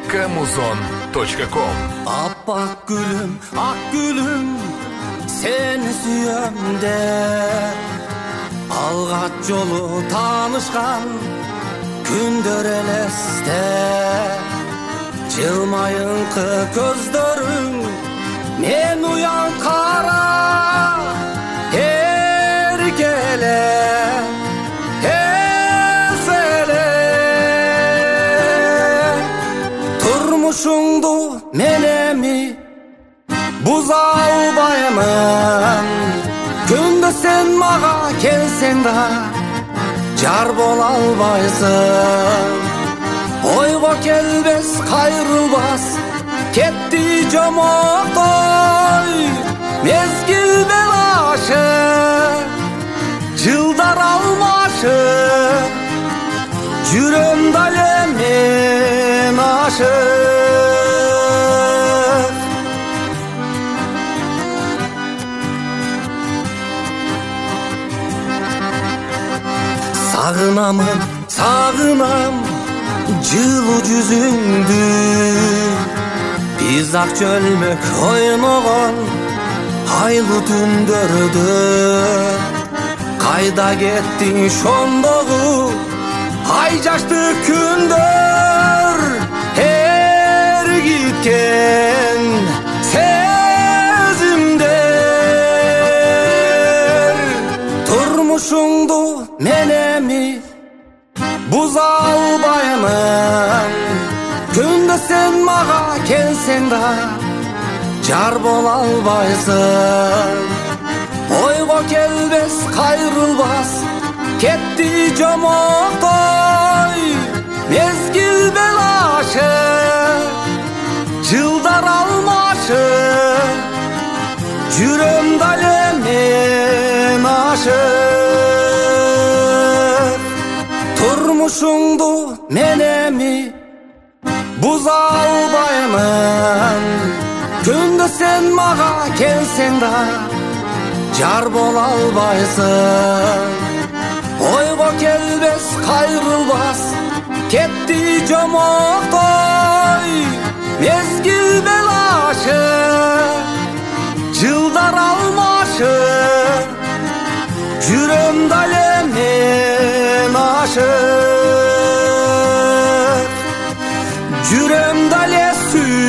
Kamuzon.com. Appak gülüm, seni süyöm de. Algat yolu tanışkan gündör eleste. Jılmayınqı gözlerin men uyan kara. Her gele turmuşundu menemi buza albayman. Günde sen mağa kelsen da jar bol albaysın. Oyga kelbes kayrılbas ketti jomoqtoy. Mezgil belaşı жылдар almaşı жүрөм дале мен ашык. Сагынам жылуу жүзүңдү. Биз ак чөлмөк ойногон айлуу түндөрдө. Кайда кеттиң шондогу ай жашты күндөр. Эргиткен сезимдер. Турмушуңду мен эми буза албаймын. Күндө сен мага келсең да жар бола албайсың. Ойго келбес кайрылбас кетти жомоқтой. Мезгил белашы жылдар алмашы жүрөм дале мен ашык. Турмушуңду мен эми буза албаймын. Күндө сен мага келсең да жар бола албайсың. Ойго келбес кайрылбас кетти жомоқтой. Мезгил белашы жылдар алмашы жүрөм дале мен ашык. Жүрөм дале